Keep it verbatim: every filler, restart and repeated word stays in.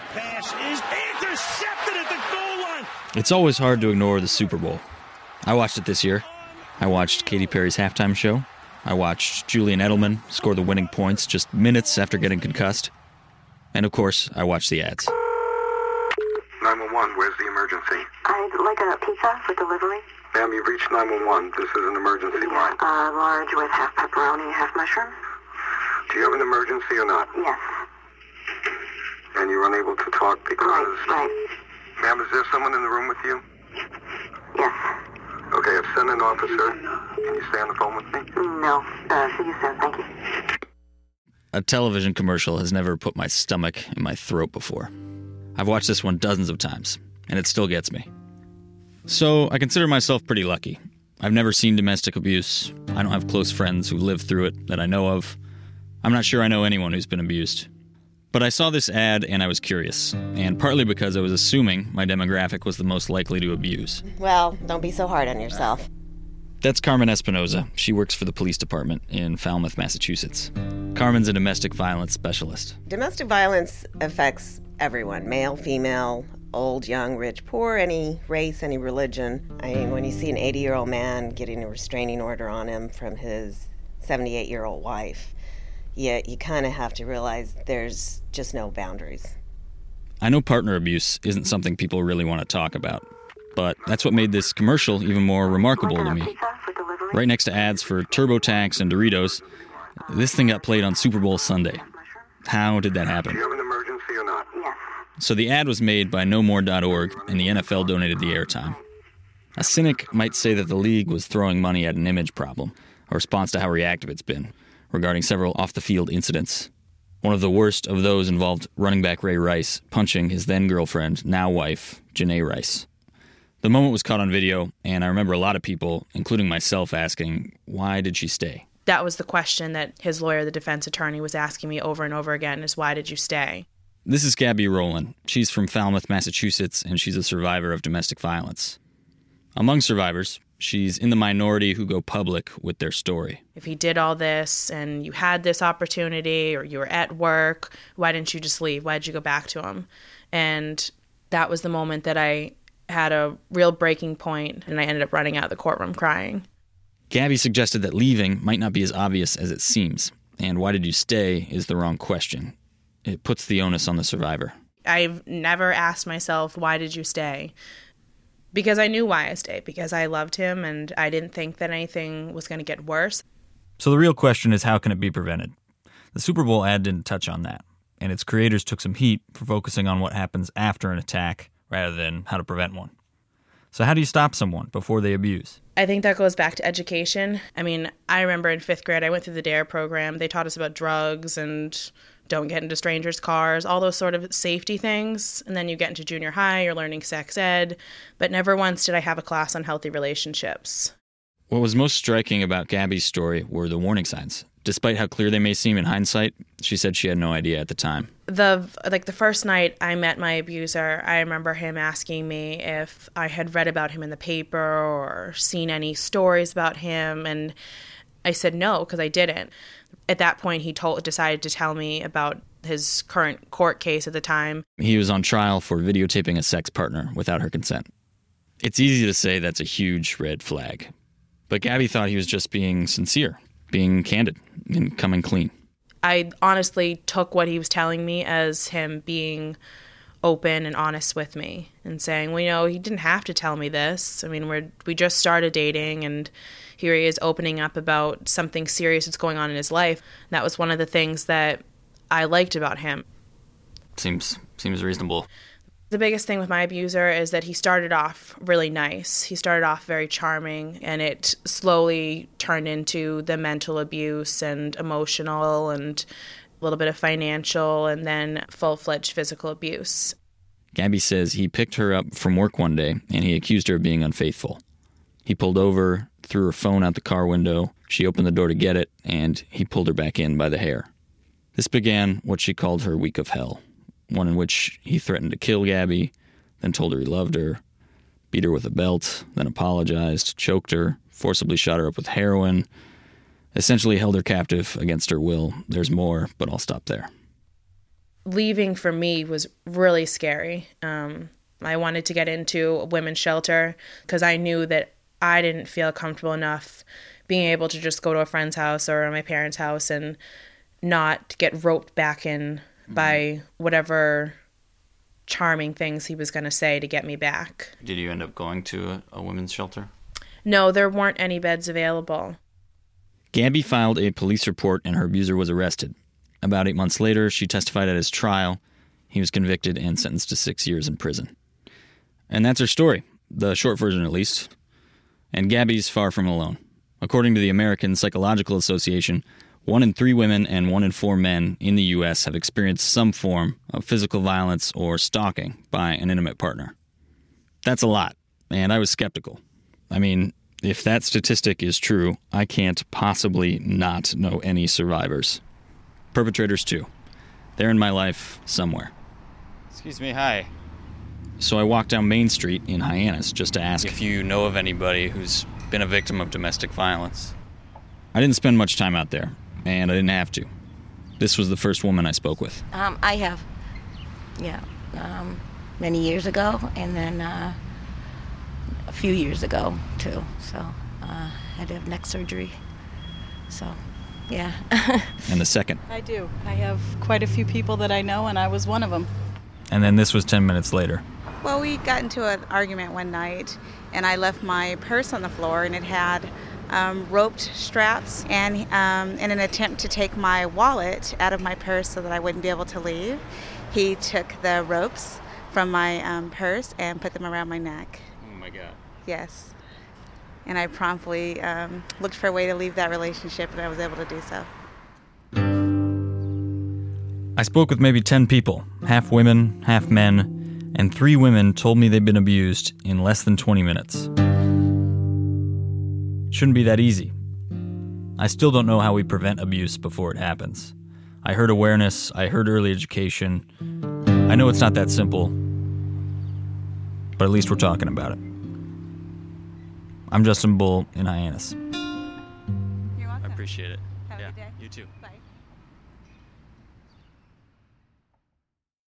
pass is intercepted at the goal line. It's always hard to ignore the Super Bowl. I watched it this year. I watched Katy Perry's halftime show. I watched Julian Edelman score the winning points just minutes after getting concussed. And of course, I watched the ads. nine one one, where's the emergency? I'd like a pizza for delivery. Ma'am, you've reached nine one one. This is an emergency line. Uh, large with half pepperoni, half mushroom. Do you have an emergency or not? Yes. And you're unable to talk because... Right, right. Ma'am, is there someone in the room with you? Yes. Okay, I've sent an officer. Can you stay on the phone with me? No. Uh, see you soon. Thank you. A television commercial has never put my stomach in my throat before. I've watched this one dozens of times, and it still gets me. So I consider myself pretty lucky. I've never seen domestic abuse. I don't have close friends who lived through it that I know of. I'm not sure I know anyone who's been abused. But I saw this ad and I was curious, and partly because I was assuming my demographic was the most likely to abuse. Well, don't be so hard on yourself. That's Carmen Espinoza. She works for the police department in Falmouth, Massachusetts. Carmen's a domestic violence specialist. Domestic violence affects everyone, male, female, old, young, rich, poor, any race, any religion. I mean, when you see an eighty-year-old man getting a restraining order on him from his seventy-eight-year-old wife, yeah, you kind of have to realize there's just no boundaries. I know partner abuse isn't something people really want to talk about, but that's what made this commercial even more remarkable to me. Right next to ads for TurboTax and Doritos, this thing got played on Super Bowl Sunday. How did that happen? Do you have an emergency or not? Yes. So the ad was made by no more dot org, and the N F L donated the airtime. A cynic might say that the league was throwing money at an image problem, a response to how reactive it's been, regarding several off-the-field incidents. One of the worst of those involved running back Ray Rice punching his then-girlfriend, now-wife, Janae Rice. The moment was caught on video, and I remember a lot of people, including myself, asking, why did she stay? That was the question that his lawyer, the defense attorney, was asking me over and over again, is why did you stay? This is Gabby Rowland. She's from Falmouth, Massachusetts, and she's a survivor of domestic violence. Among survivors, she's in the minority who go public with their story. If he did all this and you had this opportunity or you were at work, why didn't you just leave? Why did you go back to him? And that was the moment that I had a real breaking point, and I ended up running out of the courtroom crying. Gabby suggested that leaving might not be as obvious as it seems, and why did you stay is the wrong question. It puts the onus on the survivor. I've never asked myself, why did you stay? Because I knew why I stayed, because I loved him and I didn't think that anything was going to get worse. So the real question is, how can it be prevented? The Super Bowl ad didn't touch on that, and its creators took some heat for focusing on what happens after an attack rather than how to prevent one. So how do you stop someone before they abuse? I think that goes back to education. I mean, I remember in fifth grade, I went through the DARE program. They taught us about drugs and don't get into strangers' cars, all those sort of safety things. And then you get into junior high, you're learning sex ed. But never once did I have a class on healthy relationships. What was most striking about Gabby's story were the warning signs. Despite how clear they may seem in hindsight, she said she had no idea at the time. The like the first night I met my abuser, I remember him asking me if I had read about him in the paper or seen any stories about him, and I said no, because I didn't. At that point, he told decided to tell me about his current court case at the time. He was on trial for videotaping a sex partner without her consent. It's easy to say that's a huge red flag, but Gabby thought he was just being sincere, being candid, and coming clean. I honestly took what he was telling me as him being open and honest with me and saying, well, you know, he didn't have to tell me this. I mean, we're we just started dating, and here he is opening up about something serious that's going on in his life. That was one of the things that I liked about him. Seems seems reasonable. The biggest thing with my abuser is that he started off really nice. He started off very charming, and it slowly turned into the mental abuse and emotional and a little bit of financial and then full-fledged physical abuse. Gabby says he picked her up from work one day and he accused her of being unfaithful. He pulled over, threw her phone out the car window, she opened the door to get it, and he pulled her back in by the hair. This began what she called her week of hell. One in which he threatened to kill Gabby, then told her he loved her, beat her with a belt, then apologized, choked her, forcibly shot her up with heroin, essentially held her captive against her will. There's more, but I'll stop there. leaving for me was really scary. Um, I wanted to get into a women's shelter because I knew that I didn't feel comfortable enough being able to just go to a friend's house or my parents' house and not get roped back in mm-hmm. by whatever charming things he was going to say to get me back. Did you end up going to a, a women's shelter? No, there weren't any beds available. Gabby filed a police report and her abuser was arrested. About eight months later, she testified at his trial. He was convicted and sentenced to six years in prison. And that's her story, the short version at least. And Gabby's far from alone. According to the American Psychological Association, one in three women and one in four men in the U S have experienced some form of physical violence or stalking by an intimate partner. That's a lot, and I was skeptical. I mean, if that statistic is true, I can't possibly not know any survivors. Perpetrators, too. They're in my life somewhere. Excuse me, hi. So I walked down Main Street in Hyannis just to ask if you know of anybody who's been a victim of domestic violence. I didn't spend much time out there, and I didn't have to. This was the first woman I spoke with. Um, I have, yeah, um, many years ago, and then uh, a few years ago, too. So uh, I had to have neck surgery, so... Yeah. And the second. I do. I have quite a few people that I know, and I was one of them. And then this was ten minutes later. Well, we got into an argument one night, and I left my purse on the floor, and it had um, roped straps. And um, in an attempt to take my wallet out of my purse so that I wouldn't be able to leave, he took the ropes from my um, purse and put them around my neck. Oh, my God. Yes. And I promptly um, looked for a way to leave that relationship, and I was able to do so. I spoke with maybe ten people, half women, half men, and three women told me they'd been abused in less than twenty minutes. Shouldn't be that easy. I still don't know how we prevent abuse before it happens. I heard awareness, I heard early education. I know it's not that simple, but at least we're talking about it. I'm Justin Bull in Hyannis. You're welcome. I appreciate it. Have yeah, a good day. You too. Bye.